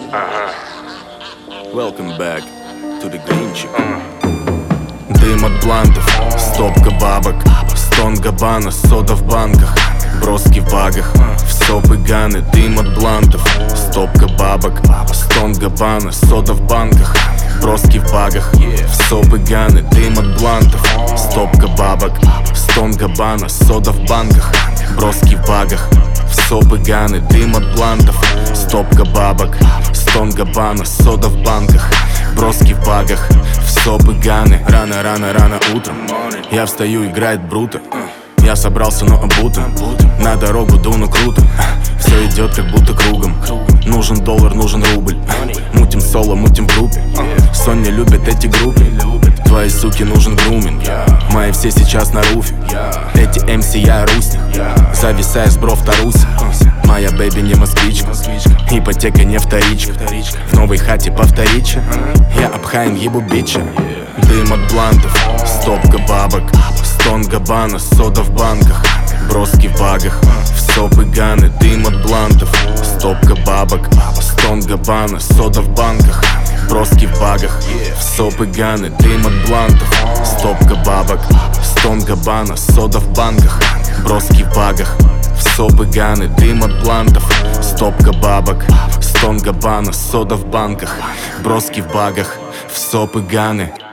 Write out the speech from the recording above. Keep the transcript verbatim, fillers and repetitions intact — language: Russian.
Welcome back to the Greenчик. Дым от блантов, стопка бабок, стон Габбана, сода в банках, броски в багах, в сопы ганы. Дым от блантов, стопка бабок, стон Габбана, сода в банках, броски в багах, в сопы ганы. Дым от блантов, стопка бабок, стон Габбана, сода в банках, броски в багах, в сопы ганы. Дым от блантов, стопка бабок, стон Габбана, сода в банках, броски в багах, в сопы ганы. Рано, рано, рано утром я встаю, играет Бруто. Я собрался, но обутым, на дорогу дуну круто. Все идет как будто кругом. Нужен доллар, нужен рубль. Мутим соло, мутим в группе. Сон не любят эти группы. Твои суки нужен груминг. Мои все сейчас на руфе. Эти эм си я русник. Зависая с бро в Тарусе. Моя бэйби не москвичка. Ипотека не вторичка. В новой хате повторича. Я обхаем ебу бича. Дым от блантов, стопка бабок, стон Габбана, сода в банках, броски в багах, в сопы ганы. Дым от блантов, стопка бабок, стон Габбана, сода в банках, броски в багах, в сопы ганы. Дым от блантов, стопка бабок, стон Габбана, сода в банках, броски в багах, в сопы ганы. Дым от блантов, стопка бабок, стон Габбана, сода в банках, броски в багах, в сопы ганы.